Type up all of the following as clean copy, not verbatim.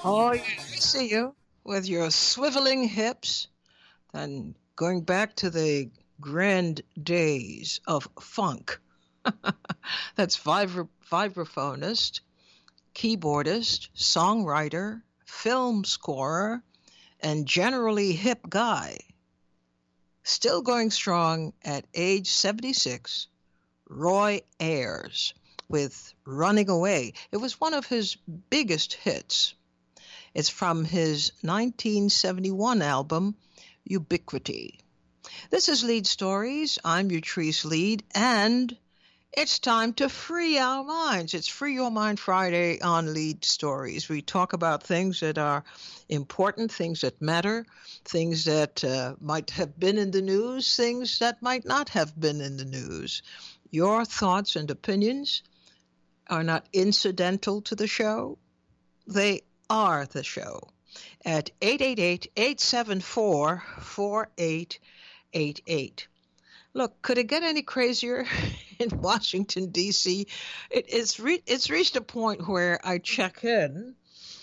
Oh, yeah, I see you with your swiveling hips and going back to the grand days of funk. That's vibraphonist, keyboardist, songwriter, film scorer, and generally hip guy. Still going strong at age 76, Roy Ayers with Running Away. It was one of his biggest hits. It's from his 1971 album, Ubiquity. This is Lead Stories. I'm Utrice Lead, and it's time to free our minds. It's Free Your Mind Friday on Lead Stories. We talk about things that are important, things that matter, things that might have been in the news, things that might not have been in the news. Your thoughts and opinions are not incidental to the show. They are the show at 888-874-4888. Look, could it get any crazier in Washington, D.C.? It's reached a point where I check in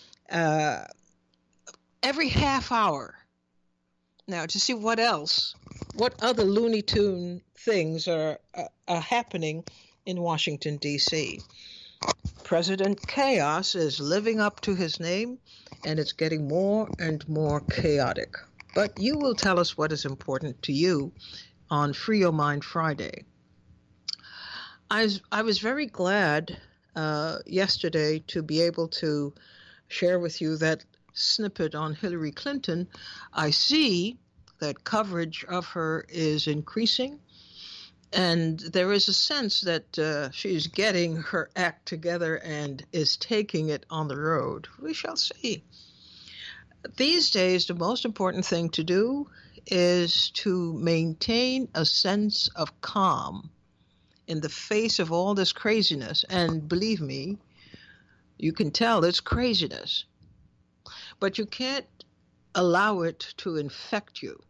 every half hour now to see what other Looney Tune things are happening in Washington, D.C. President Chaos is living up to his name, and it's getting more and more chaotic. But you will tell us what is important to you on Free Your Mind Friday. I was very glad yesterday to be able to share with you that snippet on Hillary Clinton. I see that coverage of her is increasing, and there is a sense that she's getting her act together and is taking it on the road. We shall see. These days, the most important thing to do is to maintain a sense of calm in the face of all this craziness. And believe me, you can tell it's craziness. But you can't allow it to infect you.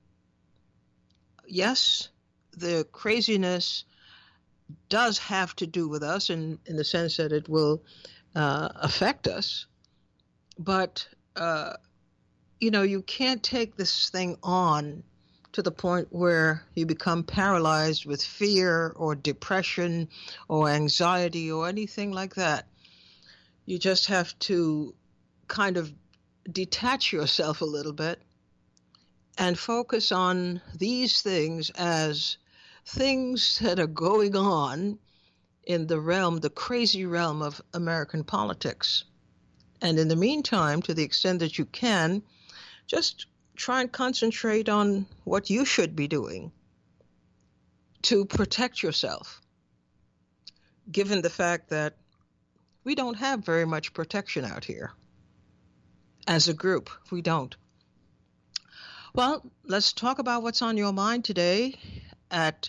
Yes, the craziness does have to do with us in the sense that it will affect us. But, you can't take this thing on to the point where you become paralyzed with fear or depression or anxiety or anything like that. You just have to kind of detach yourself a little bit and focus on these things as things that are going on in the crazy realm of American politics. And in the meantime, to the extent that you can, just try and concentrate on what you should be doing to protect yourself, given the fact that we don't have very much protection out here. As a group, we don't. Well, let's talk about what's on your mind today at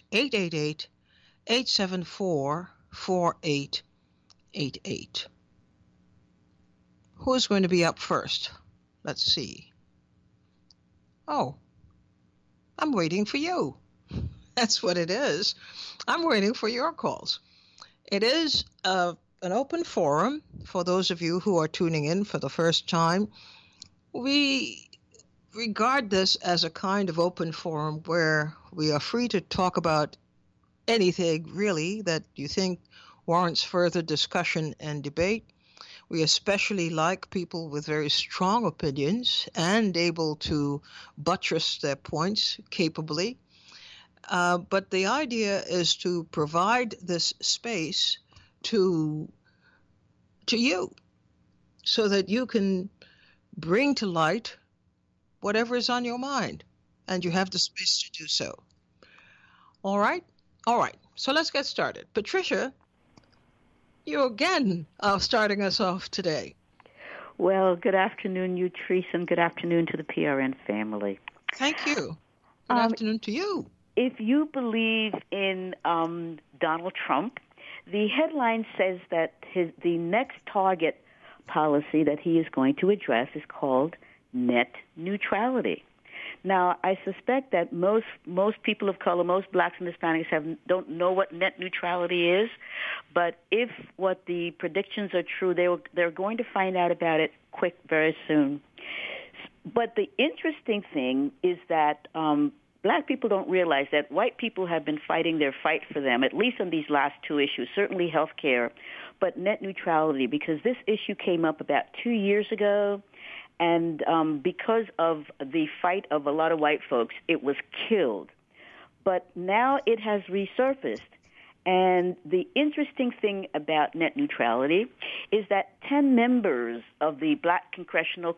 888-874-4888. Who's going to be up first? Let's see. Oh, I'm waiting for you. That's what it is. I'm waiting for your calls. It is an open forum for those of you who are tuning in for the first time. We regard this as a kind of open forum where we are free to talk about anything really that you think warrants further discussion and debate. We especially like people with very strong opinions and able to buttress their points capably. But the idea is to provide this space to you so that you can bring to light whatever is on your mind, and you have the space to do so. All right? All right. So let's get started. Patricia, you again are starting us off today. Well, good afternoon, Utrice, and good afternoon to the PRN family. Thank you. Good afternoon to you. If you believe in Donald Trump, the headline says that the next target policy that he is going to address is called net neutrality. Now, I suspect that most people of color, most blacks and Hispanics don't know what net neutrality is, but if what the predictions are true, they're going to find out about it quick very soon. But the interesting thing is that black people don't realize that white people have been fighting their fight for them, at least on these last two issues, certainly health care, but net neutrality, because this issue came up about 2 years ago. And because of the fight of a lot of white folks, it was killed. But now it has resurfaced. And the interesting thing about net neutrality is that 10 members of the Black Congressional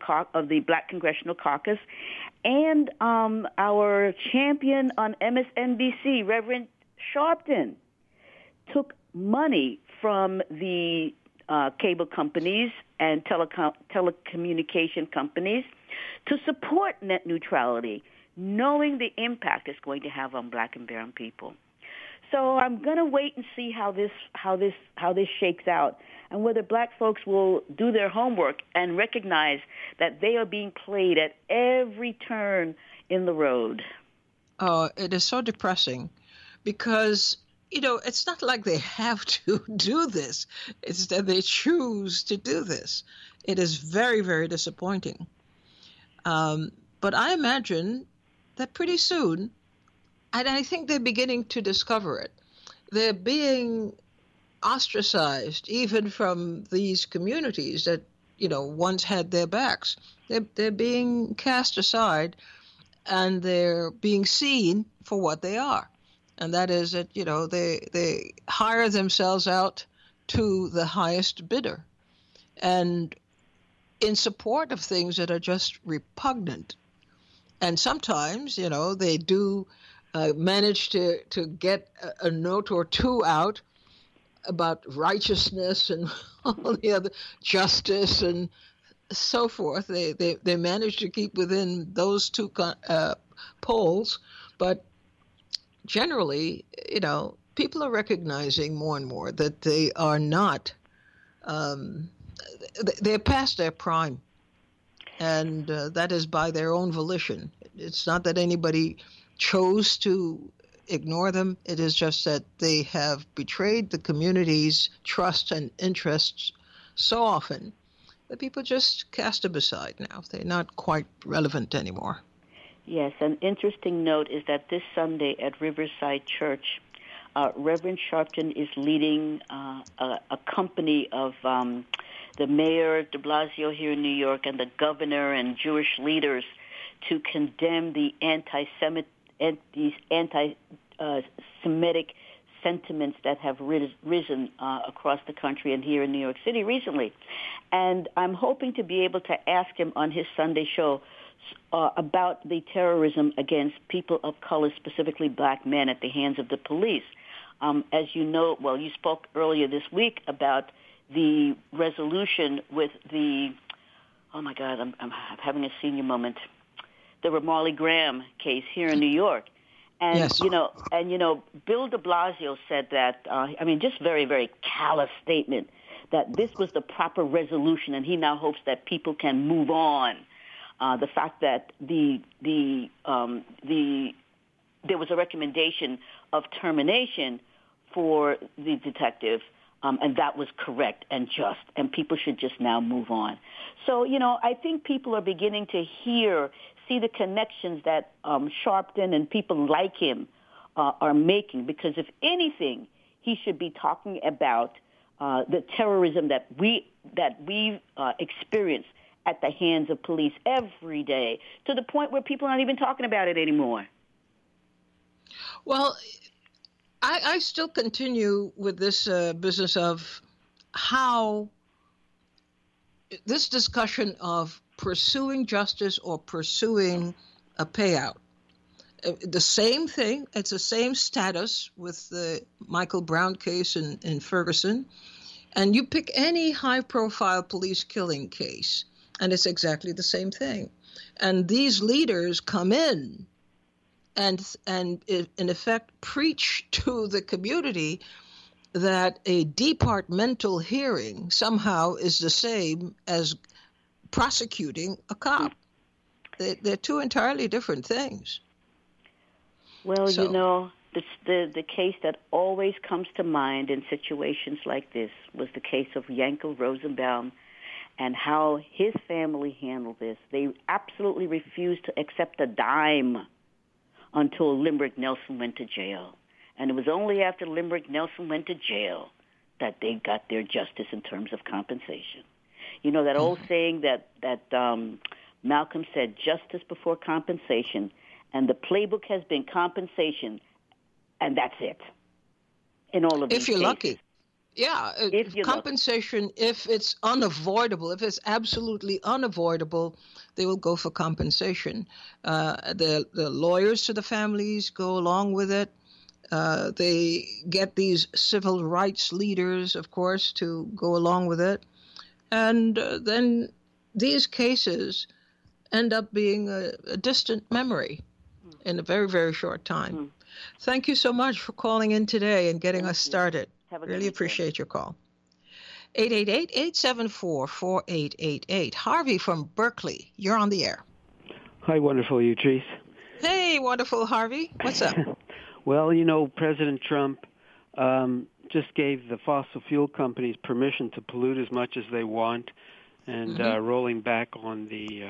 Caucus and our champion on MSNBC, Reverend Sharpton, took money from the cable companies and telecommunication companies to support net neutrality, knowing the impact it's going to have on black and brown people. So I'm going to wait and see how this shakes out, and whether black folks will do their homework and recognize that they are being played at every turn in the road. Oh, it is so depressing because, it's not like they have to do this. It's that they choose to do this. It is very, very disappointing. But I imagine that pretty soon, and I think they're beginning to discover it, they're being ostracized even from these communities that, once had their backs. They're being cast aside, and they're being seen for what they are. And that is that, they hire themselves out to the highest bidder and in support of things that are just repugnant. And sometimes, they do manage to get a note or two out about righteousness and all the other justice and so forth. They manage to keep within those two poles, but generally, people are recognizing more and more that they are not, they're past their prime. And that is by their own volition. It's not that anybody chose to ignore them. It is just that they have betrayed the community's trust and interests so often that people just cast them aside now. They're not quite relevant anymore. Yes, an interesting note is that this Sunday at Riverside Church, Reverend Sharpton is leading a company of the mayor de Blasio here in New York and the governor and Jewish leaders to condemn the these anti-Semitic sentiments that have risen across the country and here in New York City recently. And I'm hoping to be able to ask him on his Sunday show about the terrorism against people of color, specifically black men, at the hands of the police. As you know, well, you spoke earlier this week about the resolution with the, oh my God, I'm having a senior moment, the Ramarley Graham case here in New York. And, yes. Bill de Blasio said that, just very, very callous statement, that this was the proper resolution, and he now hopes that people can move on. The fact that there was a recommendation of termination for the detective, and that was correct and just, and people should just now move on. So, I think people are beginning to see the connections that Sharpton and people like him are making, because if anything, he should be talking about the terrorism that we experience at the hands of police every day, to the point where people aren't even talking about it anymore. Well, I still continue with this business of how this discussion of pursuing justice or pursuing a payout. The same thing, it's the same status with the Michael Brown case in Ferguson. And you pick any high-profile police killing case, and it's exactly the same thing. And these leaders come in and in effect preach to the community that a departmental hearing somehow is the same as prosecuting a cop. They're two entirely different things. Well, the case that always comes to mind in situations like this was the case of Yankel Rosenbaum and how his family handled this. They absolutely refused to accept a dime until Limerick Nelson went to jail. And it was only after Limerick Nelson went to jail that they got their justice in terms of compensation. You know that old saying that Malcolm said, justice before compensation, and the playbook has been compensation, and that's it in all of these cases. If you're lucky. Yeah, compensation, if it's unavoidable, if it's absolutely unavoidable, they will go for compensation. The lawyers to the families go along with it. They get these civil rights leaders, of course, to go along with it. And then these cases end up being a distant memory in a very, very short time. Thank you so much for calling in today and getting us started. Really appreciate your call. 888-874-4888. Harvey from Berkeley, you're on the air. Hi, wonderful Utrice. Hey, wonderful Harvey. What's up? Well, President Trump just gave the fossil fuel companies permission to pollute as much as they want, and rolling back on the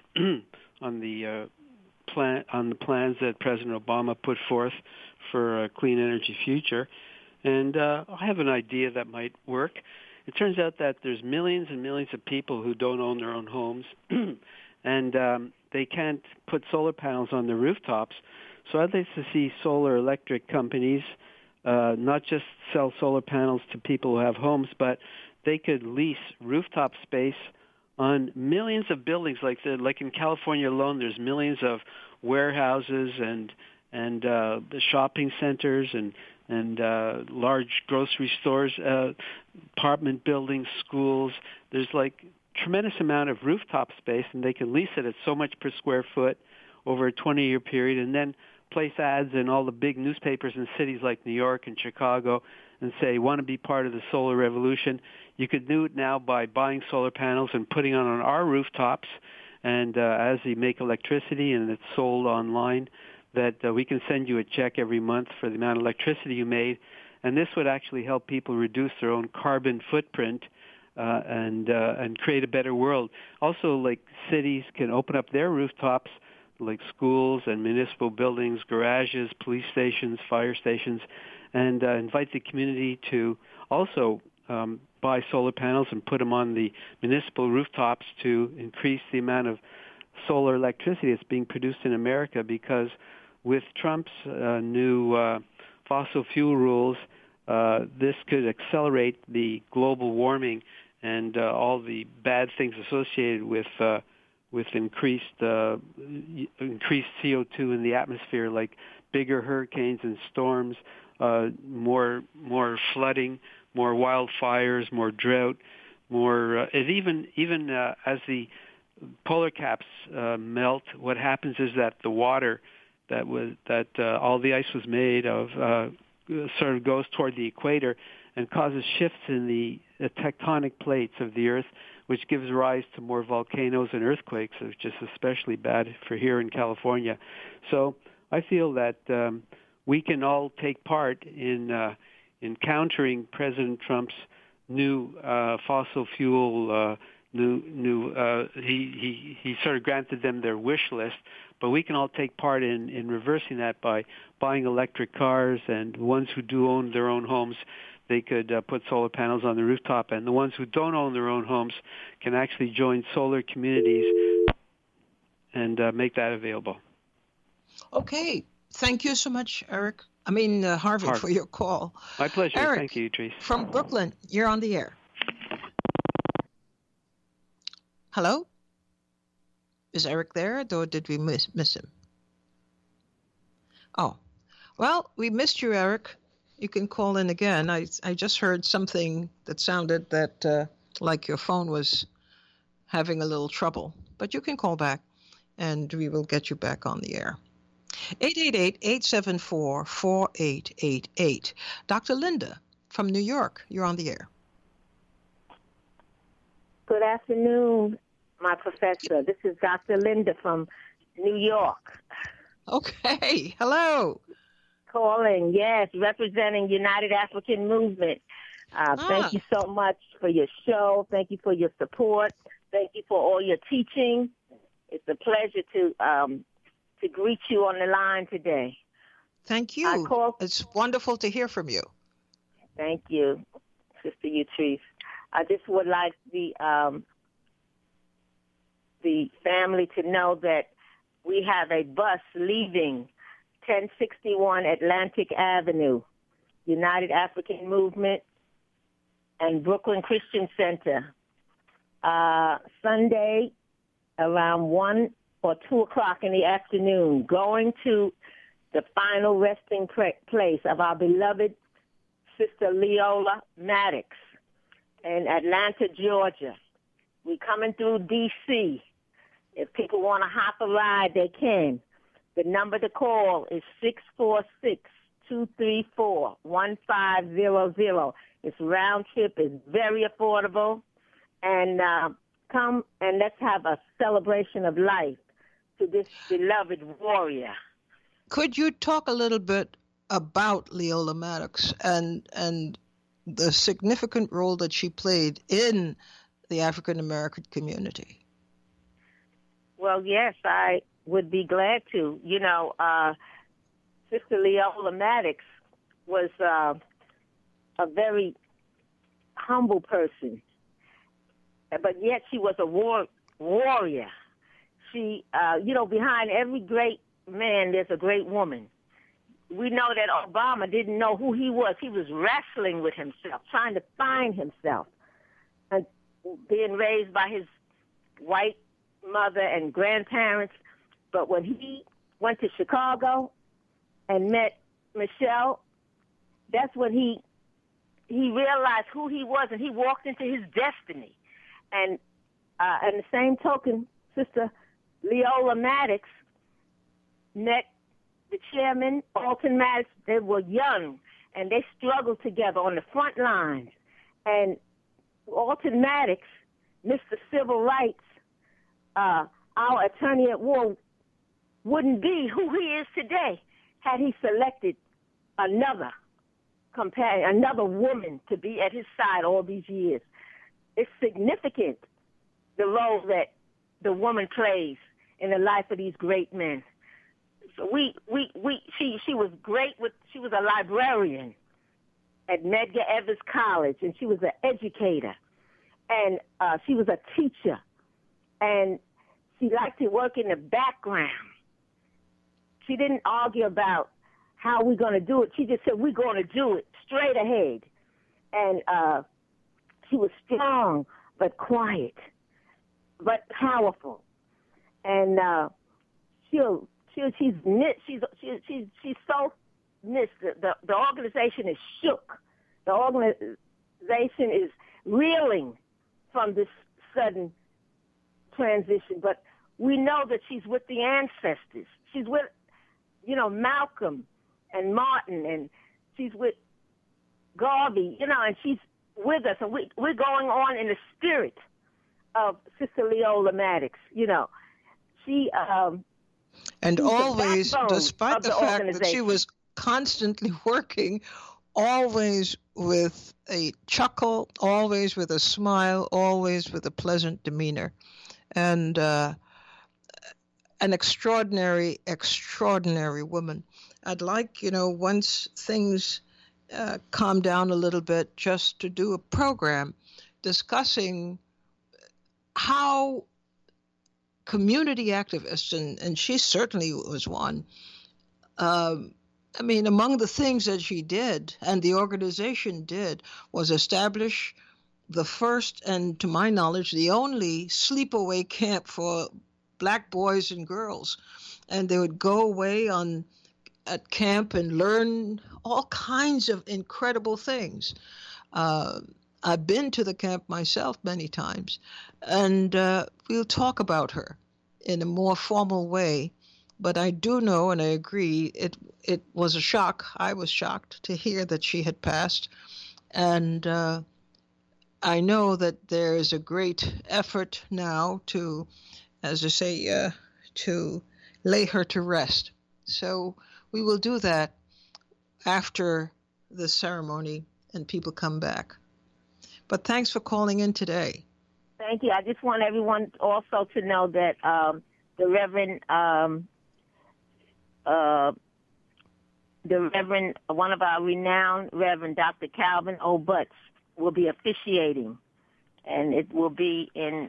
plans that President Obama put forth for a clean energy future. And I have an idea that might work. It turns out that there's millions and millions of people who don't own their own homes, and they can't put solar panels on their rooftops. So I'd like to see solar electric companies not just sell solar panels to people who have homes, but they could lease rooftop space on millions of buildings. Like in California alone, there's millions of warehouses and the shopping centers and large grocery stores, apartment buildings, schools. There's like tremendous amount of rooftop space, and they can lease it at so much per square foot over a 20-year period, and then place ads in all the big newspapers in cities like New York and Chicago and say, want to be part of the solar revolution. You could do it now by buying solar panels and putting it on our rooftops, and as you make electricity and it's sold online, that we can send you a check every month for the amount of electricity you made, and this would actually help people reduce their own carbon footprint and create a better world. Also, like cities can open up their rooftops, like schools and municipal buildings, garages, police stations, fire stations, and invite the community to also buy solar panels and put them on the municipal rooftops to increase the amount of solar electricity that's being produced in America, because with Trump's new fossil fuel rules, this could accelerate the global warming and all the bad things associated with increased CO2 in the atmosphere, like bigger hurricanes and storms, more flooding, more wildfires, more drought, more and even as the polar caps melt, what happens is that the water that all the ice was made of sort of goes toward the equator and causes shifts in the tectonic plates of the Earth, which gives rise to more volcanoes and earthquakes, which is especially bad for here in California. So I feel that we can all take part in countering President Trump's new fossil fuel. He sort of granted them their wish list, but we can all take part in reversing that by buying electric cars, and ones who do own their own homes, they could put solar panels on the rooftop, and the ones who don't own their own homes can actually join solar communities and make that available. Okay. Thank you so much, Harvey, for your call. My pleasure. Eric, thank you, Trace. From Brooklyn, you're on the air. Hello? Is Eric there, or did we miss him? Oh, well, we missed you, Eric. You can call in again. I just heard something that sounded like your phone was having a little trouble. But you can call back, and we will get you back on the air. 888-874-4888. Dr. Linda from New York, you're on the air. Good afternoon. my professor. This is Dr. Linda from New York. Okay. Hello. Calling, yes, representing United African Movement. Thank you so much for your show. Thank you for your support. Thank you for all your teaching. It's a pleasure to greet you on the line today. Thank you. It's wonderful to hear from you. Thank you, Sister Utrice. I just would like the family to know that we have a bus leaving 1061 Atlantic Avenue, United African Movement, and Brooklyn Christian Center, Sunday around 1 or 2 o'clock in the afternoon, going to the final resting place of our beloved Sister Leola Maddox in Atlanta, Georgia. We're coming through D.C. If people want to hop a ride, they can. The number to call is 646-234-1500. It's round trip. It's very affordable. And come and let's have a celebration of life to this beloved warrior. Could you talk a little bit about Leola Maddox and the significant role that she played in the African American community? Well, yes, I would be glad to. You know, Sister Leola Maddox was a very humble person, but yet she was a warrior. She, behind every great man, there's a great woman. We know that Obama didn't know who he was. He was wrestling with himself, trying to find himself, and being raised by his white mother and grandparents. But when he went to Chicago and met Michelle, that's when he realized who he was, and he walked into his destiny. And the same token, Sister Leola Maddox met the chairman, Alton Maddox. They were young, and they struggled together on the front lines. And Alton Maddox, Mr. Civil Rights, our attorney at war, wouldn't be who he is today had he selected another companion, another woman to be at his side all these years. It's significant, the role that the woman plays in the life of these great men. So she was great she was a librarian at Medgar Evers College, and she was an educator, and she was a teacher, and she liked to work in the background. She didn't argue about how we're going to do it. She just said, we're going to do it straight ahead. And she was strong, but quiet, but powerful. And she's so knit. The organization is shook. The organization is reeling from this sudden transition. But we know that she's with the ancestors. She's with, Malcolm and Martin, and she's with Garvey, and she's with us. And we're going on in the spirit of Sister Leola Maddox, She and always, despite the fact that she was constantly working, always with a chuckle, always with a smile, always with a pleasant demeanor, and an extraordinary, extraordinary woman. I'd like, once things calm down a little bit, just to do a program discussing how community activists, and she certainly was one. Among the things that she did and the organization did was establish the first and, to my knowledge, the only sleepaway camp for Black boys and girls. And they would go away at camp and learn all kinds of incredible things. I've been to the camp myself many times, and we'll talk about her in a more formal way. But I do know, and I agree, it was a shock. I was shocked to hear that she had passed. And I know that there is a great effort now to, as I say, to lay her to rest. So we will do that after the ceremony and people come back. But thanks for calling in today. Thank you. I just want everyone also to know that the Reverend, one of our renowned Reverend Dr. Calvin O. Butts will be officiating, and it will be in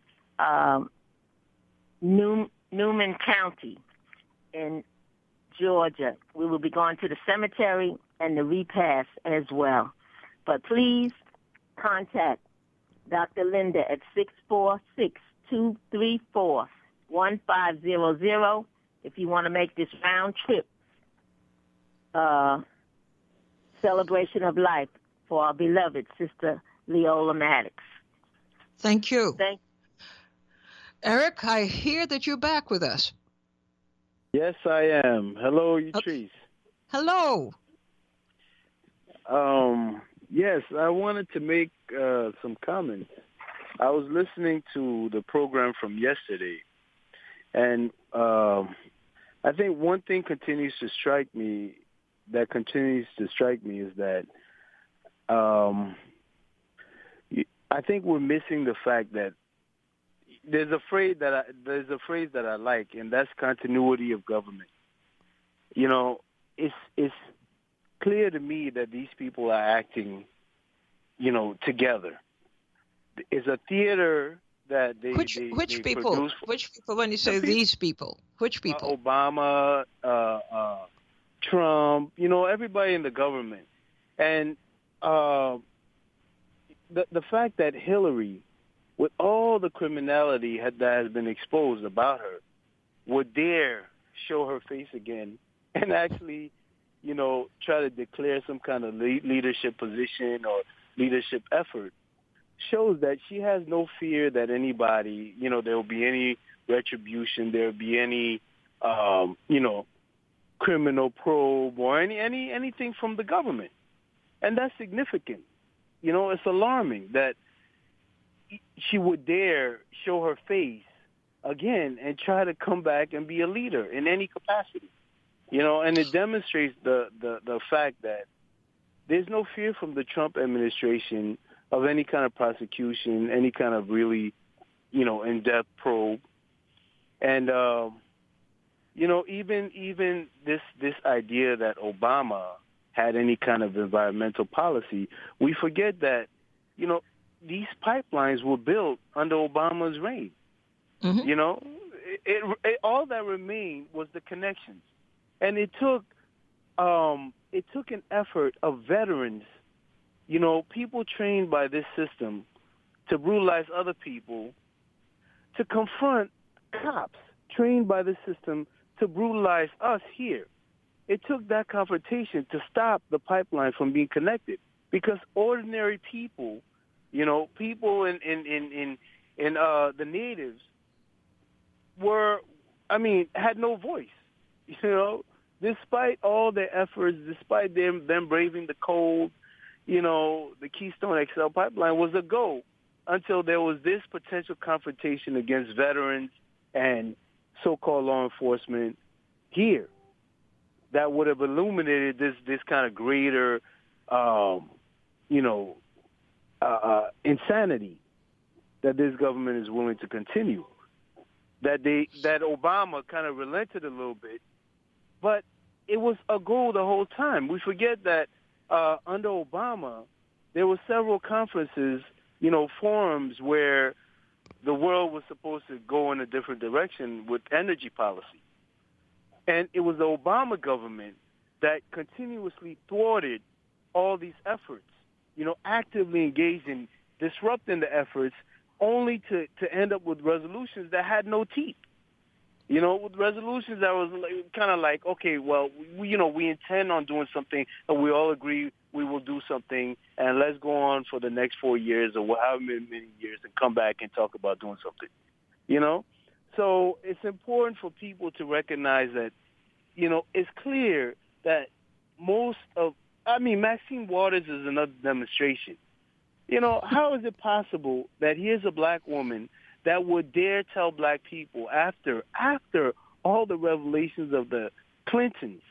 Newman County in Georgia. We will be going to the cemetery and the repast as well. But please contact Dr. Linda at 646-234-1500 if you want to make this round trip celebration of life for our beloved Sister Leola Maddox. Thank you. Eric, I hear that you're back with us. Yes, I am. Hello, Utrice. Hello. Yes, I wanted to make some comments. I was listening to the program from yesterday, and I think one thing continues to strike me is that I think we're missing the fact that there's a phrase that I like, and that's continuity of government. You know, it's clear to me that these people are acting, together. It's a theater that Which people? produce. Which people? When you say these people, which people? Obama, Trump, everybody in the government, and the fact that Hillary, with all the criminality that has been exposed about her, would dare show her face again and actually, try to declare some kind of leadership position or leadership effort, shows that she has no fear that anybody, there will be any retribution, there will be any, criminal probe or anything from the government. And that's significant. It's alarming that she would dare show her face again and try to come back and be a leader in any capacity. And it demonstrates the fact that there's no fear from the Trump administration of any kind of prosecution, any kind of really, in-depth probe. And, even this idea that Obama had any kind of environmental policy, we forget that, these pipelines were built under Obama's reign. Mm-hmm. All that remained was the connections. And it took an effort of veterans, people trained by this system to brutalize other people, to confront cops trained by the system to brutalize us here. It took that confrontation to stop the pipeline from being connected, because ordinary people, people in the natives had no voice, despite all their efforts, despite them braving the cold, the Keystone XL pipeline was a go until there was this potential confrontation against veterans and so-called law enforcement here that would have illuminated this kind of greater, insanity that this government is willing to continue. That Obama kind of relented a little bit, but it was a goal the whole time. We forget that under Obama, there were several conferences, forums where the world was supposed to go in a different direction with energy policy. And it was the Obama government that continuously thwarted all these efforts, actively engaged in disrupting the efforts, only to end up with resolutions that had no teeth. With resolutions that was kind of like, okay, well, we intend on doing something, and we all agree we will do something, and let's go on for the next 4 years or however many years and come back and talk about doing something, So it's important for people to recognize that, it's clear that Maxine Waters is another demonstration. How is it possible that here's a black woman that would dare tell black people after all the revelations of the Clintons,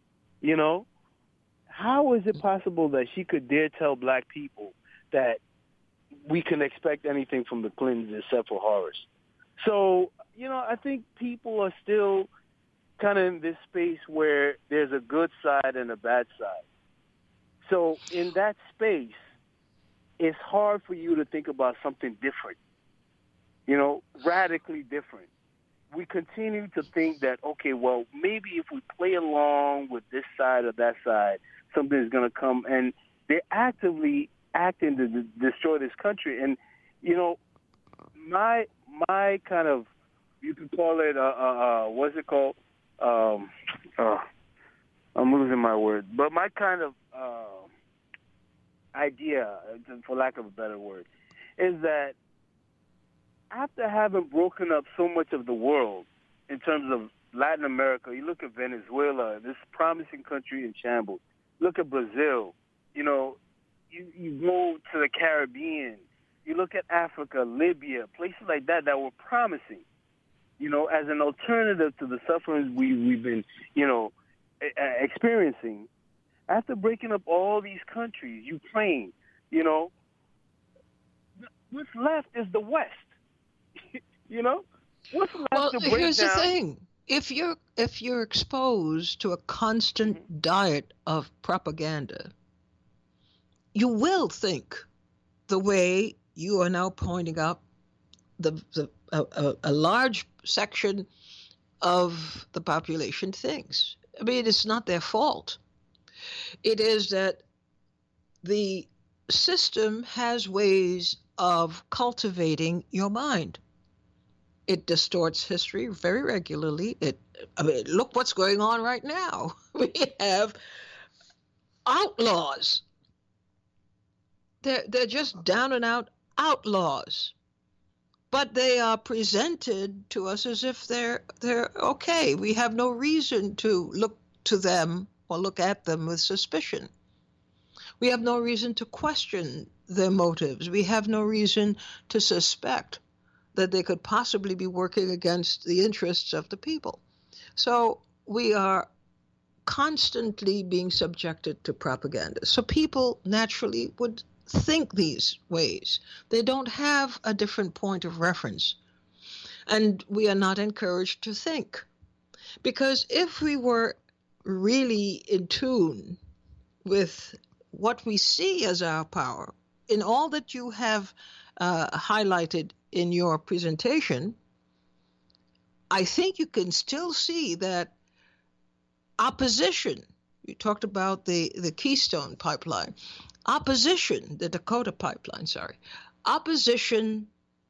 how is it possible that she could dare tell black people that we can expect anything from the Clintons except for horrors? So, I think people are still kind of in this space where there's a good side and a bad side. So in that space, it's hard for you to think about something different, radically different. We continue to think that, okay, well, maybe if we play along with this side or that side, something is going to come. And they're actively acting to destroy this country. And, my kind of, you could call it, what's it called? I'm losing my word. But my kind of idea, for lack of a better word, is that after having broken up so much of the world in terms of Latin America, you look at Venezuela, this promising country in shambles. Look at Brazil. You go to the Caribbean. You look at Africa, Libya, places like that were promising, as an alternative to the sufferings we've been, experiencing. After breaking up all these countries, Ukraine, what's left is the West. What's left to break here's down? the thing. If you're exposed to a constant diet of propaganda, you will think the way you are now pointing out a large section of the population thinks. I mean, it's not their fault. It is that the system has ways of cultivating your mind. It distorts history very regularly. Look what's going on right now. We have outlaws. They're just down and out outlaws. But they are presented to us as if they're okay. We have no reason to look to them or look at them with suspicion. We have no reason to question their motives. We have no reason to suspect that they could possibly be working against the interests of the people. So we are constantly being subjected to propaganda. So people naturally would think these ways. They don't have a different point of reference. And we are not encouraged to think. Because if we were really in tune with what we see as our power, in all that you have highlighted in your presentation, I think you can still see that opposition, you talked about the Keystone pipeline, opposition, the Dakota pipeline, opposition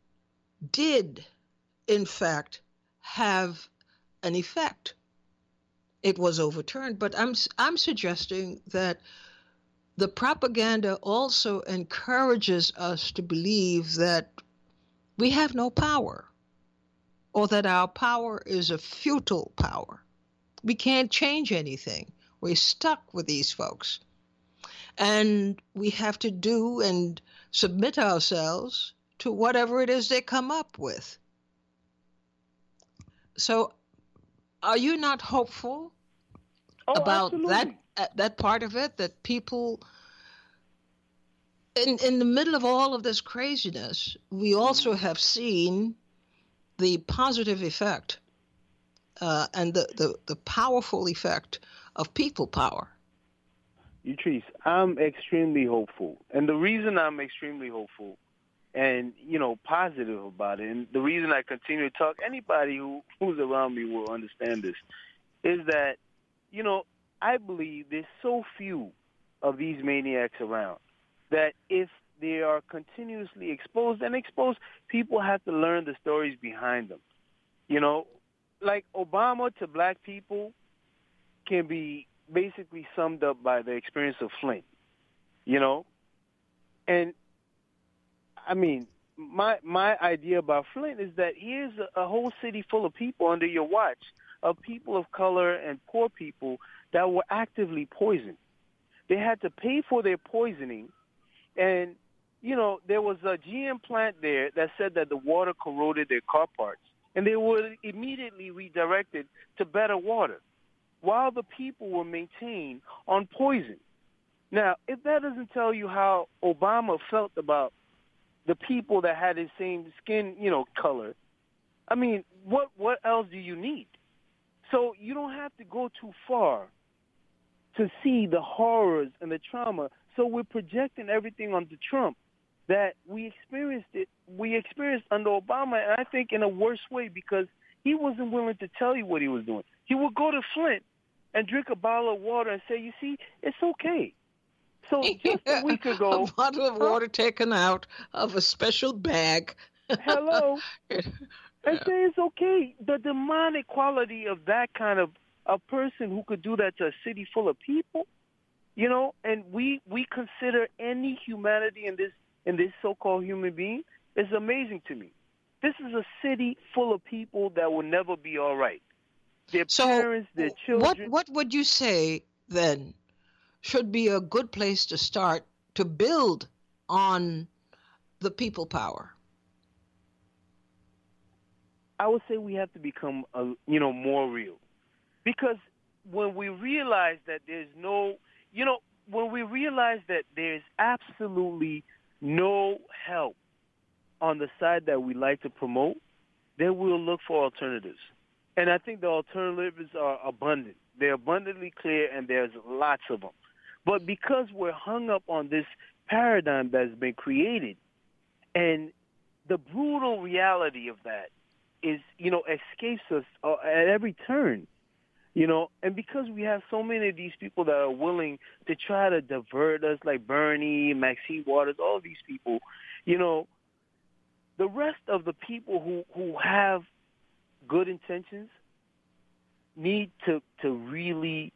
did, in fact, have an effect. It was overturned, but I'm suggesting that the propaganda also encourages us to believe that we have no power, or that our power is a futile power. We can't change anything. We're stuck with these folks. And we have to do and submit ourselves to whatever it is they come up with. So are you not hopeful about that part of it, that people, in the middle of all of this craziness, we also have seen the positive effect and the powerful effect of people power? Utrice, I'm extremely hopeful. And the reason I'm extremely hopeful and, positive about it, and the reason I continue to talk, anybody who's around me will understand this, is that, I believe there's so few of these maniacs around that if they are continuously exposed, people have to learn the stories behind them. Like Obama to black people can be basically summed up by the experience of Flint, And, I mean, my idea about Flint is that here's a whole city full of people under your watch, of people of color and poor people that were actively poisoned. They had to pay for their poisoning, and there was a GM plant there that said that the water corroded their car parts, and they were immediately redirected to better water, while the people were maintained on poison. Now, if that doesn't tell you how Obama felt about the people that had his same skin, color, I mean, what else do you need? So you don't have to go too far to see the horrors and the trauma. So we're projecting everything onto Trump that we experienced under Obama, and I think in a worse way, because he wasn't willing to tell you what he was doing. He would go to Flint and drink a bottle of water and say, you see, it's okay. So just a week ago... a bottle of water taken out of a special bag. Hello. And say it's okay. The demonic quality of that kind of a person who could do that to a city full of people, and we consider any humanity in this so-called human being is amazing to me. This is a city full of people that will never be all right. Their parents, their children. What would you say then should be a good place to start to build on the people power? I would say we have to become, more real, because when we realize that there's absolutely no help on the side that we like to promote, then we'll look for alternatives. And I think the alternatives are abundant. They're abundantly clear, and there's lots of them. But because we're hung up on this paradigm that's been created, and the brutal reality of that is, escapes us at every turn, and because we have so many of these people that are willing to try to divert us, like Bernie, Maxine Waters, all of these people, the rest of the people who have good intentions need to really,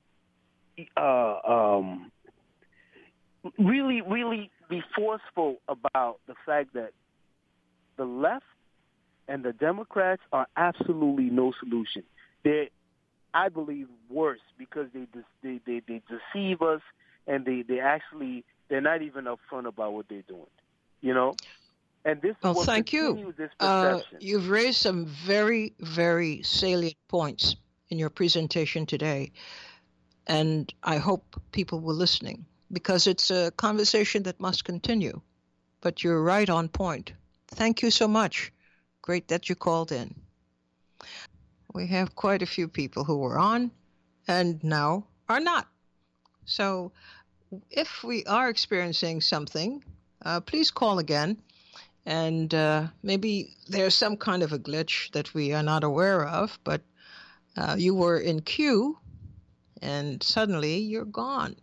really be forceful about the fact that the left and the Democrats are absolutely no solution. They're, I believe, worse because they deceive us, and they're not even upfront about what they're doing, And this well, is what thank continues you. This perception. You've raised some very, very salient points in your presentation today, and I hope people were listening, because it's a conversation that must continue. But you're right on point. Thank you so much. Great that you called in. We have quite a few people who were on and now are not. So if we are experiencing something, please call again. And maybe there's some kind of a glitch that we are not aware of, but you were in queue and suddenly you're gone.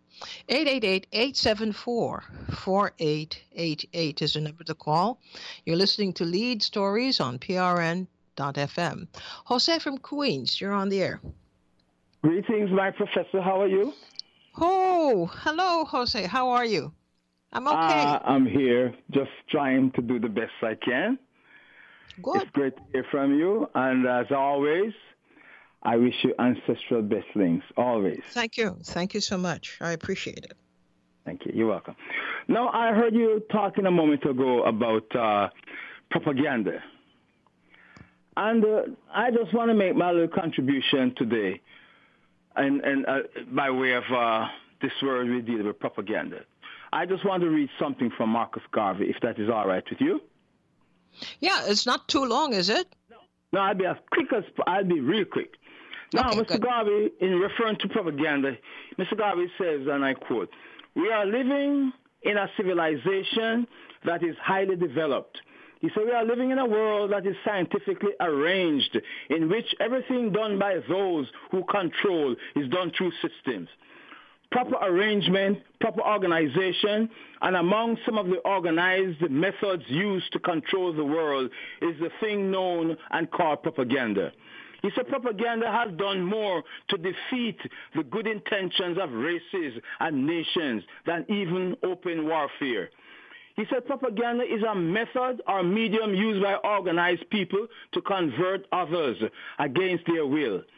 888-874-4888 is the number to call. You're listening to Lead Stories on PRN.FM. Jose from Queens, you're on the air. Greetings, my professor. How are you? Oh, hello, Jose. How are you? I'm okay. I'm here just trying to do the best I can. Good. It's great to hear from you. And as always, I wish you ancestral blessings, always. Thank you. Thank you so much. I appreciate it. Thank you. You're welcome. Now, I heard you talking a moment ago about propaganda. And I just want to make my little contribution today, and by way of this word we deal with, propaganda. I just want to read something from Marcus Garvey, if that is all right with you. Yeah, it's not too long, is it? No, I'll be real quick. Now, Okay, Mr. good. Garvey, in referring to propaganda, Mr. Garvey says, and I quote, "We are living in a civilization that is highly developed." He said, "We are living in a world that is scientifically arranged, in which everything done by those who control is done through systems. Proper arrangement, proper organization, and among some of the organized methods used to control the world is the thing known and called propaganda." He said propaganda has done more to defeat the good intentions of races and nations than even open warfare. He said propaganda is a method or medium used by organized people to convert others against their will.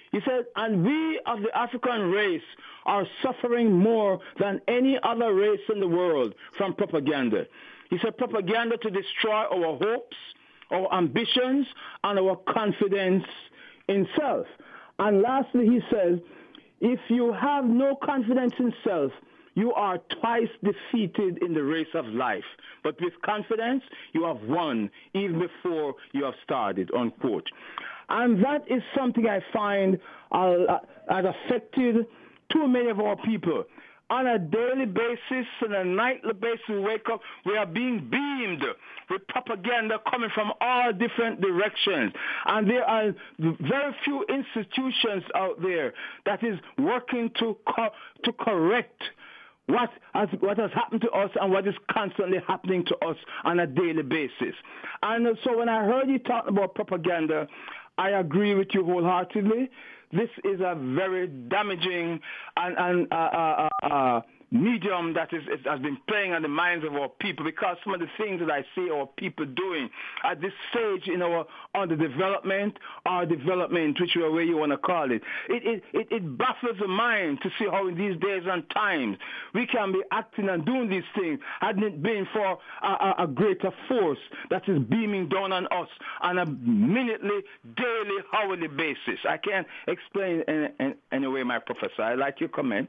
He said, and we of the African race are suffering more than any other race in the world from propaganda. He said propaganda to destroy our hopes, our ambitions, and our confidence in self. And lastly, he says, if you have no confidence in self, you are twice defeated in the race of life. But with confidence, you have won even before you have started, unquote. And that is something I find has affected too many of our people. On a daily basis, on a nightly basis, we wake up, we are being beamed with propaganda coming from all different directions. And there are very few institutions out there that is working to correct what has happened to us and what is constantly happening to us on a daily basis. And so when I heard you talk about propaganda, I agree with you wholeheartedly. This is a very damaging and medium that has been playing on the minds of our people, because some of the things that I see our people doing at this stage in our underdevelopment or development, whichever way you want to call it, it baffles the mind to see how in these days and times we can be acting and doing these things, hadn't it been for a greater force that is beaming down on us on a minutely, daily, hourly basis. I can't explain in any way, my professor. I like your comment.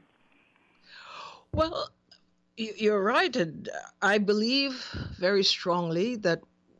Well, you're right, and I believe very strongly that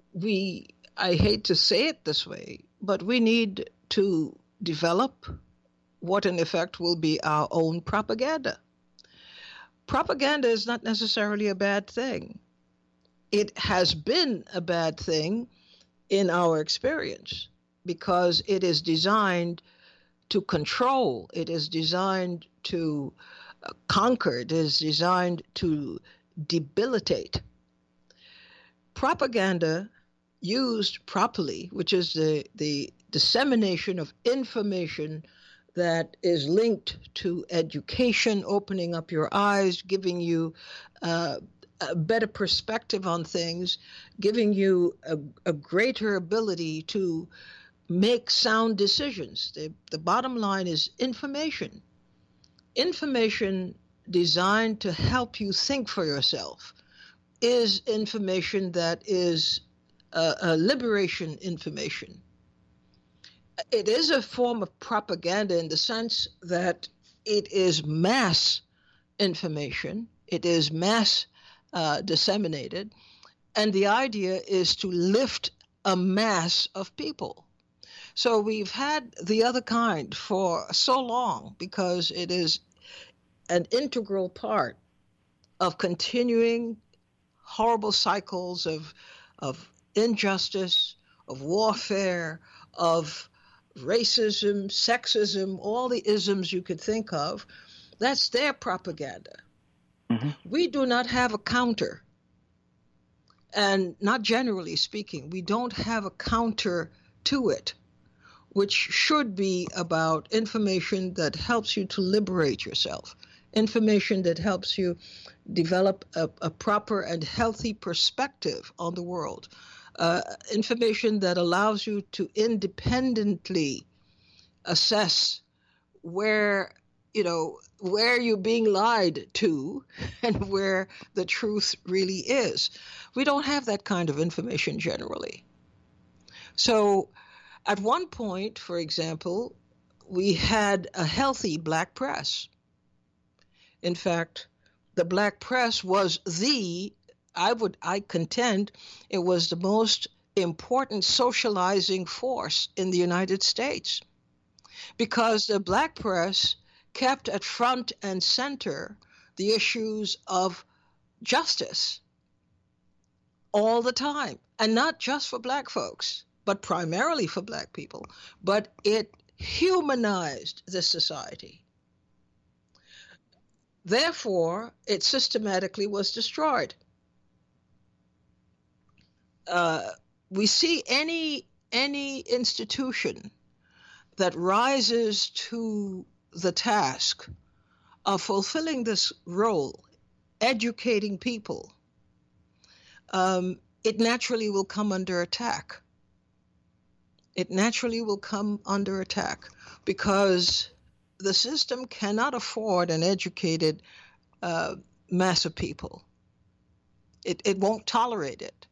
I hate to say it this way, but we need to develop what in effect will be our own propaganda. Propaganda is not necessarily a bad thing. It has been a bad thing in our experience because it is designed to control, it is designed to conquer, it is designed to debilitate. Propaganda used properly, which is the dissemination of information that is linked to education, opening up your eyes, giving you a better perspective on things, giving you a greater ability to make sound decisions. The bottom line is information. Information designed to help you think for yourself is information that is a liberation information. It is a form of propaganda in the sense that it is mass information. It is mass disseminated. And the idea is to lift a mass of people. So we've had the other kind for so long because it is an integral part of continuing horrible cycles of injustice, of warfare, of racism, sexism, all the isms you could think of. That's their propaganda. Mm-hmm. We do not have a counter. And not generally speaking, we don't have a counter to it, which should be about information that helps you to liberate yourself, information that helps you develop a proper and healthy perspective on the world, information that allows you to independently assess where you're being lied to and where the truth really is. We don't have that kind of information generally. So at one point, for example, we had a healthy black press. In fact, the black press was I contend, it was the most important socializing force in the United States, because the black press kept at front and center the issues of justice all the time, and not just for black folks, but primarily for black people. But it humanized the society. Therefore, it systematically was destroyed. We see any institution that rises to the task of fulfilling this role, educating people, it naturally will come under attack. it naturally will come under attack because the system cannot afford an educated mass of people. It won't tolerate it.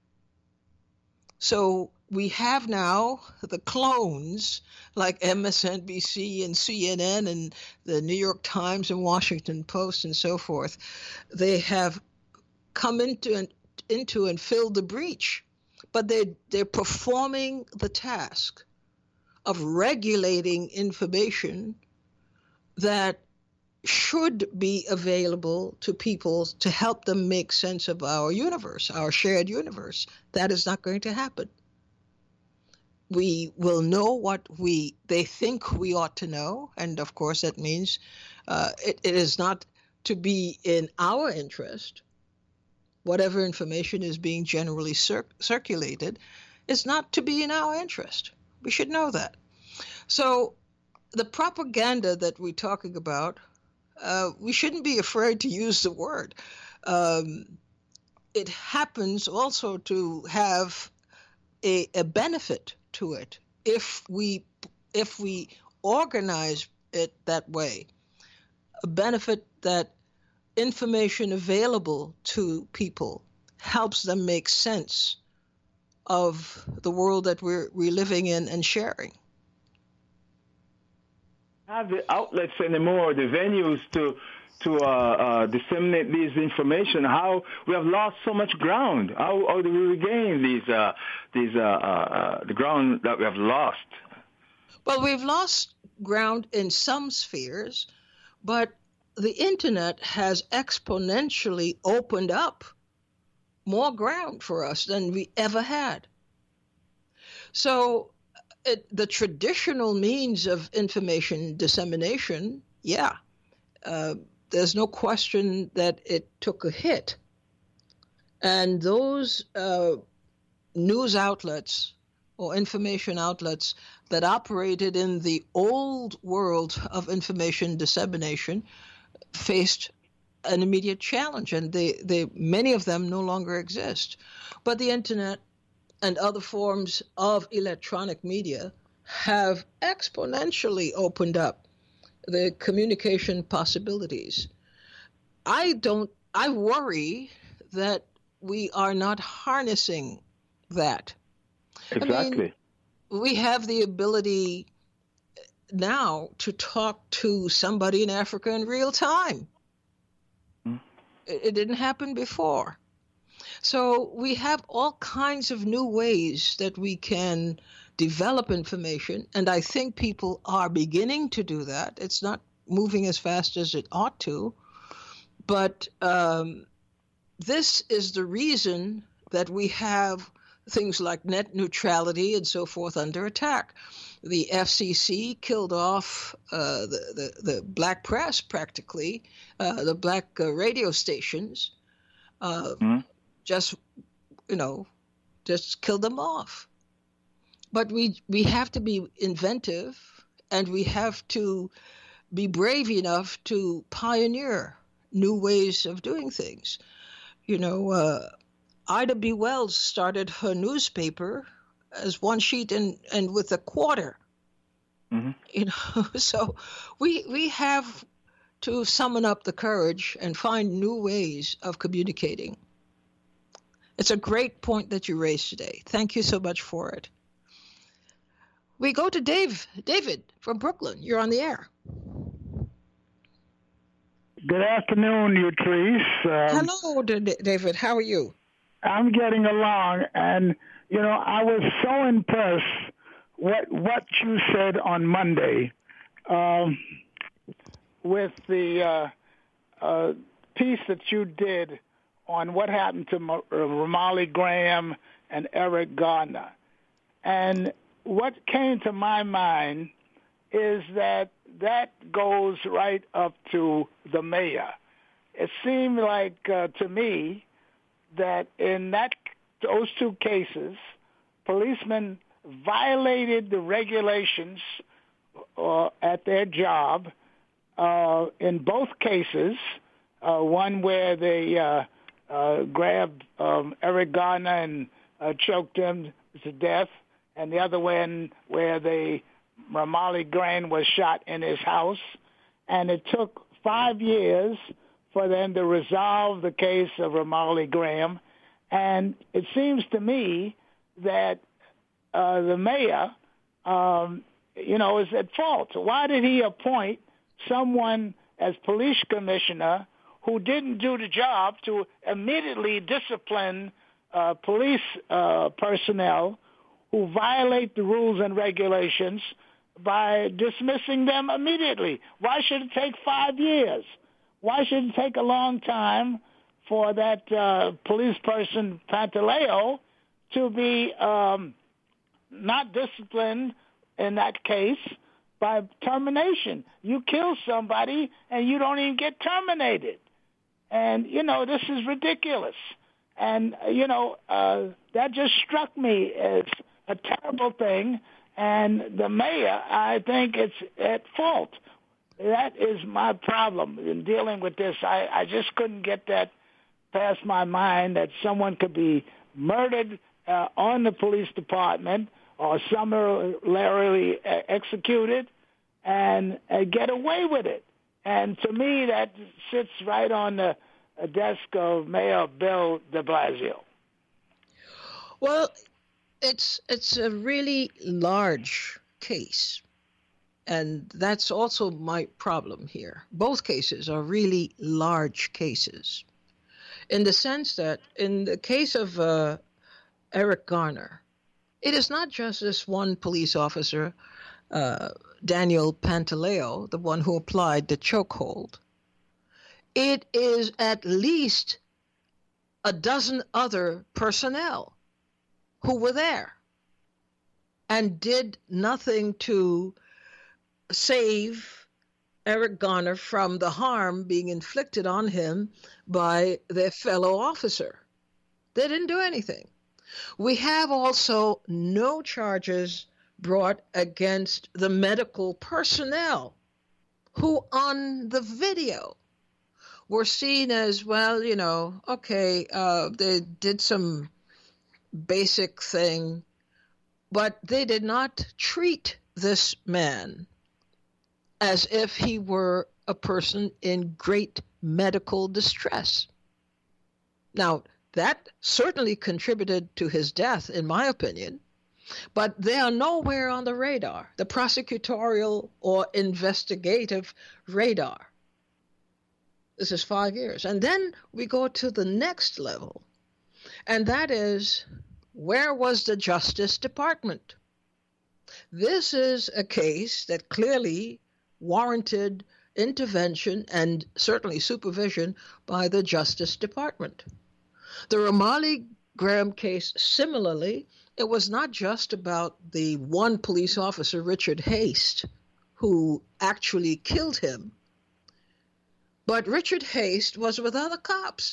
So we have now the clones like MSNBC and CNN and the New York Times and Washington Post and so forth. They have come into and filled the breach, but they're performing the task of regulating information that should be available to people to help them make sense of our universe, our shared universe. That is not going to happen. We will know what they think we ought to know, and of course that means it is not to be in our interest. Whatever information is being generally circulated is not to be in our interest. We should know that. So the propaganda that we're talking about, we shouldn't be afraid to use the word. It happens also to have a benefit to it if we organize it that way. A benefit that information available to people helps them make sense of the world that we're living in and sharing. Have the outlets anymore, the venues to disseminate this information. How we have lost so much ground. How do we regain the ground that we have lost? Well, we've lost ground in some spheres, but the internet has exponentially opened up more ground for us than we ever had. So the traditional means of information dissemination, there's no question that it took a hit. And those news outlets or information outlets that operated in the old world of information dissemination faced an immediate challenge, and many of them no longer exist. But the internet and other forms of electronic media have exponentially opened up the communication possibilities. I worry that we are not harnessing that. Exactly. I mean, we have the ability now to talk to somebody in Africa in real time. It didn't happen before. So we have all kinds of new ways that we can develop information, and I think people are beginning to do that. It's not moving as fast as it ought to, but this is the reason that we have things like net neutrality and so forth under attack. The FCC killed off the black press practically, the black radio stations, just killed them off. But we have to be inventive, and we have to be brave enough to pioneer new ways of doing things. Ida B. Wells started her newspaper as one sheet and with a quarter. So we have to summon up the courage and find new ways of communicating. It's a great point that you raised today. Thank you so much for it. We go to David from Brooklyn. You're on the air. Good afternoon, Utrice. Hello, David. How are you? I'm getting along, and I was so impressed what you said on Monday with the piece that you did on what happened to Romali Graham and Eric Garner. And what came to my mind is that goes right up to the mayor. It seemed like to me that in those two cases, policemen violated the regulations at their job. In both cases, one where they grabbed Eric Garner and choked him to death, and the other one where the Ramarley Graham was shot in his house. And it took 5 years for them to resolve the case of Ramarley Graham. And it seems to me that the mayor, is at fault. Why did he appoint someone as police commissioner who didn't do the job to immediately discipline police personnel who violate the rules and regulations by dismissing them immediately? Why should it take 5 years? Why should it take a long time for that police person, Pantaleo, to be not disciplined in that case by termination? You kill somebody and you don't even get terminated. And, this is ridiculous. And, that just struck me as a terrible thing. And the mayor, I think, it's at fault. That is my problem in dealing with this. I just couldn't get that past my mind that someone could be murdered on the police department or summarily executed and get away with it. And to me, that sits right on the desk of Mayor Bill de Blasio. Well, it's a really large case. And that's also my problem here. Both cases are really large cases in the sense that in the case of Eric Garner, it is not just this one police officer, Daniel Pantaleo, the one who applied the chokehold. It is at least a dozen other personnel who were there and did nothing to save Eric Garner from the harm being inflicted on him by their fellow officer. They didn't do anything. We have also no charges brought against the medical personnel who on the video were seen as, well, they did some basic thing, but they did not treat this man as if he were a person in great medical distress. Now, that certainly contributed to his death, in my opinion, but they are nowhere on the radar, the prosecutorial or investigative radar. This is 5 years. And then we go to the next level, and that is, where was the Justice Department? This is a case that clearly warranted intervention and certainly supervision by the Justice Department. The Ramarley Graham case, similarly, it was not just about the one police officer, Richard Haste, who actually killed him, but Richard Haste was with other cops.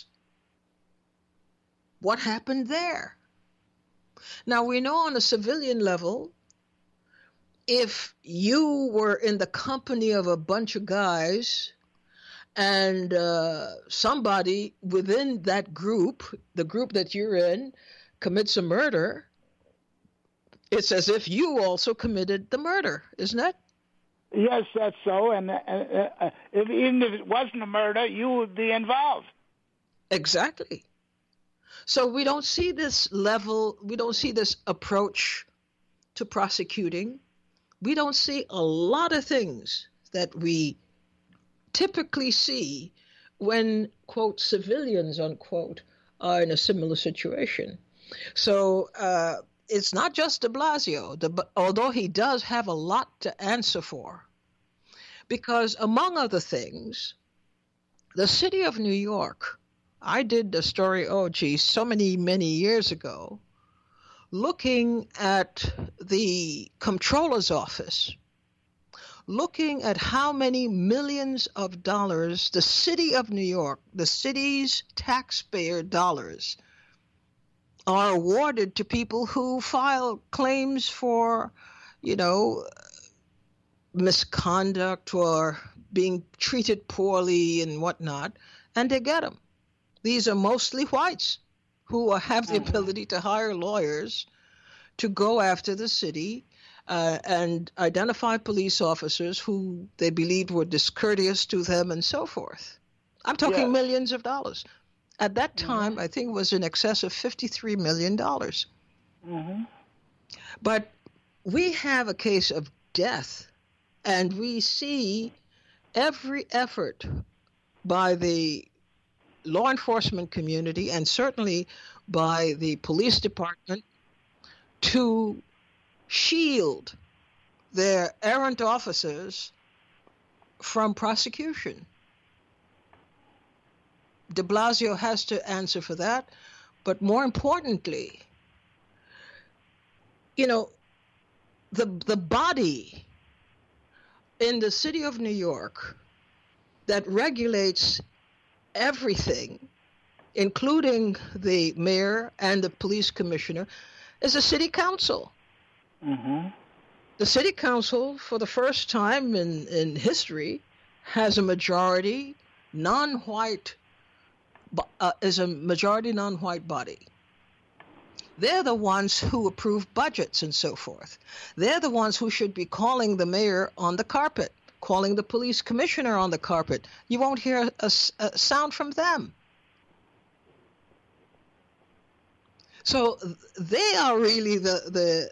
What happened there? Now, we know on a civilian level, if you were in the company of a bunch of guys and somebody within that group, the group that you're in, commits a murder, it's as if you also committed the murder, isn't it? Yes, that's so. And even if it wasn't a murder, you would be involved. Exactly. So we don't see this level, we don't see this approach to prosecuting. We don't see a lot of things that we typically see when, quote, civilians, unquote, are in a similar situation. So it's not just de Blasio, although he does have a lot to answer for. Because among other things, the city of New York, I did the story, so many years ago, looking at the comptroller's office, looking at how many millions of dollars the city of New York, the city's taxpayer dollars, are awarded to people who file claims for, misconduct or being treated poorly and whatnot, and they get them. These are mostly whites who have the ability to hire lawyers to go after the city and identify police officers who they believed were discourteous to them and so forth. I'm talking millions of dollars. At that time, I think it was in excess of $53 million. Mm-hmm. But we have a case of death, and we see every effort by the law enforcement community and certainly by the police department to shield their errant officers from prosecution. De Blasio has to answer for that, but more importantly, the body in the city of New York that regulates everything, including the mayor and the police commissioner, is the city council. Mm-hmm. The city council, for the first time in history, has a majority non-white body. They're the ones who approve budgets and so forth. They're the ones who should be calling the mayor on the carpet, calling the police commissioner on the carpet. You won't hear a sound from them. So they are really the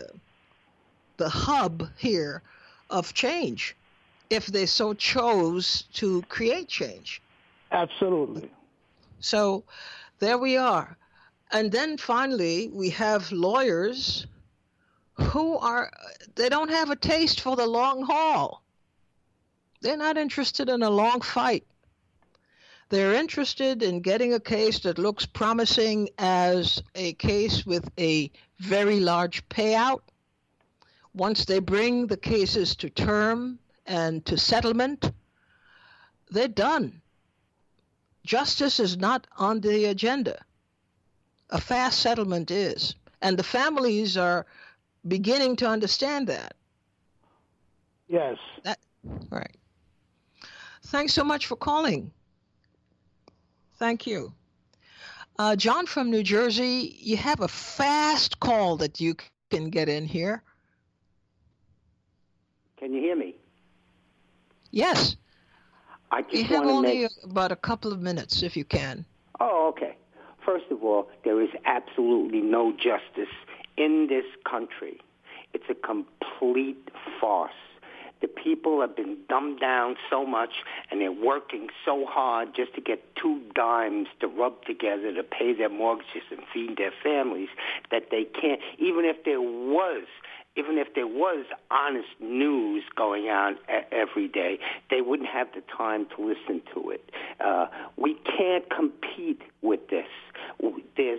hub here of change, if they so chose to create change. Absolutely. So there we are. And then finally, we have lawyers who they don't have a taste for the long haul. They're not interested in a long fight. They're interested in getting a case that looks promising as a case with a very large payout. Once they bring the cases to term and to settlement, they're done. Justice is not on the agenda. A fast settlement is. And the families are beginning to understand that. Yes. Right. Thanks so much for calling. Thank you. John from New Jersey, you have a fast call that you can get in here. Can you hear me? Yes. I just you have want to only about a couple of minutes, if you can. Oh, okay. First of all, there is absolutely no justice in this country. It's a complete farce. The people have been dumbed down so much, and they're working so hard just to get 2 dimes to rub together to pay their mortgages and feed their families that they can't, even if there was honest news going on every day, they wouldn't have the time to listen to it. We can't compete with this. The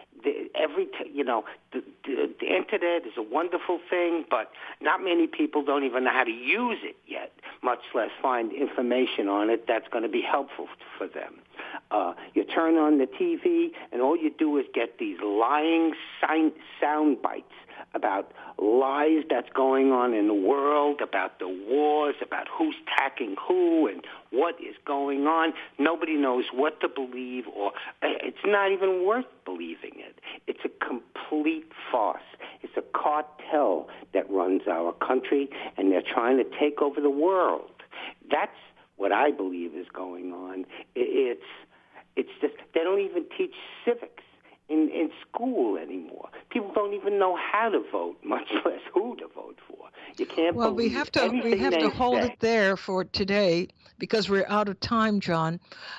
internet is a wonderful thing, but not many people don't even know how to use it yet, much less find information on it that's going to be helpful for them. You turn on the TV, and all you do is get these lying sound bites about lies that's going on in the world, about the wars, about who's attacking who and what is going on. Nobody knows what to believe, or it's not even worth believing it. It's a complete farce. It's a cartel that runs our country, and they're trying to take over the world. That's what I believe is going on. It's just they don't even teach civics in school anymore. People don't even know how to vote, much less who to vote for. You can't. Well, we have to hold it there for today because we're out of time, John.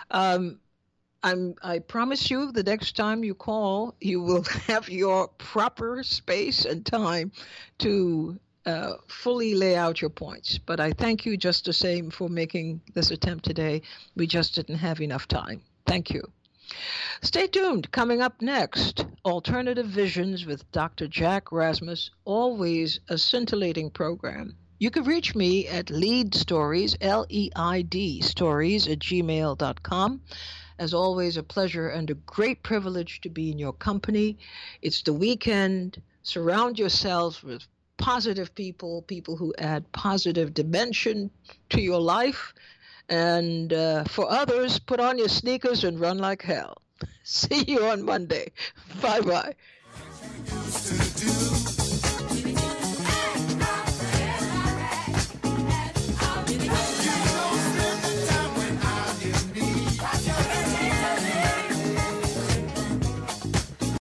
I promise you, the next time you call, you will have your proper space and time to fully lay out your points. But I thank you just the same for making this attempt today. We just didn't have enough time. Thank you. Stay tuned. Coming up next, Alternative Visions with Dr. Jack Rasmus, always a scintillating program. You can reach me at Leid Stories, L-E-I-D, stories @gmail.com. As always, a pleasure and a great privilege to be in your company. It's the weekend. Surround yourselves with positive people who add positive dimension to your life. And for others, put on your sneakers and run like hell. See you on Monday. Bye-bye.